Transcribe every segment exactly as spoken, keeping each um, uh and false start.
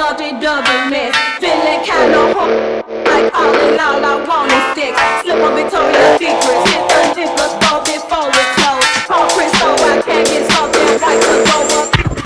dodgy double miss. Feeling kinda hot, like calling all I want is sticks. Slip on Victoria's Secret, hit the difference ball before it's closed. Call Chris so I can't get something right to go up.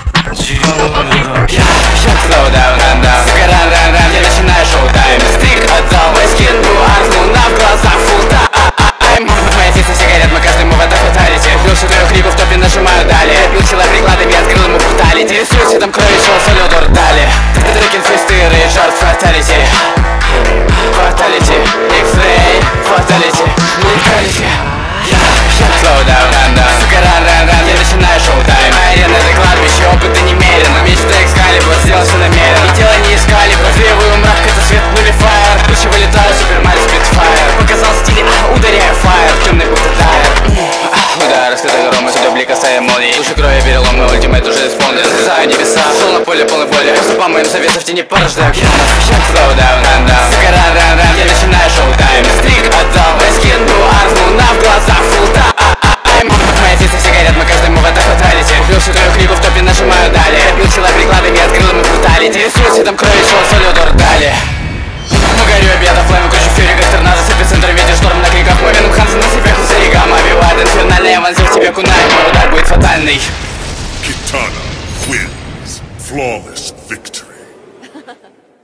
Slow down, run down, сука, ран, ран, ран, я начинаю шоу-тайм. Стрик отдал, мой скин был арфнул, на в глазах full time. Мои фисы все горят, мы каждый мув это фаталити. Плюс четырех кликов в топе нажимаю далее. Бил чела прикладами, открыл ему бруталити. Рисуйте там крови, шел, солидор дали. Трекин фисты, рейдж, арт, фаталити. Фаталити, X-ray, фаталити, леталити. Slow down, run down, сука, ран, ран, ран, я начинаю шоу-тайм. Арена это кладбище, опыта немерено. Мечта Экскалибур, сделал все намеренно. И дело не искали, профеевую мрак, это свет нулифайр. Лучше вылетаю, Супер Марио Спитфайр. Показал стиль, а, ударяю фаер, темный будто тайр. Удар, раскрытый гром, и сюда блика ставим молнии. Души крови перелом, мой ультимейт уже исполнен. Разрезаю небеса, шел на поле полной боли. Просто по моим советам в тени порождаю. Slow down, run down, сука, ран, ран, ран, я начинаю шоу-тайм. Стрик отдал, мой скин был арфнул, на в глазах full time. Мои фисы все горят, мы каждый мув это фаталити. Убил четырех кликов в топе, нажимаю далее. Бил чела прикладами, открыл ему бруталити. Рисуйте там крови, шел, солидор дали. Мы горю обеда, флейм, кручу фьюри, как торнадо. С эпицентра ветер, шторм на кликах. Мой веном Хансен на себе, хусаригама. Бивает инфернально, я вонзил в тебе кунай. Мой удар будет фатальный. Kitana wins. Flawless victory.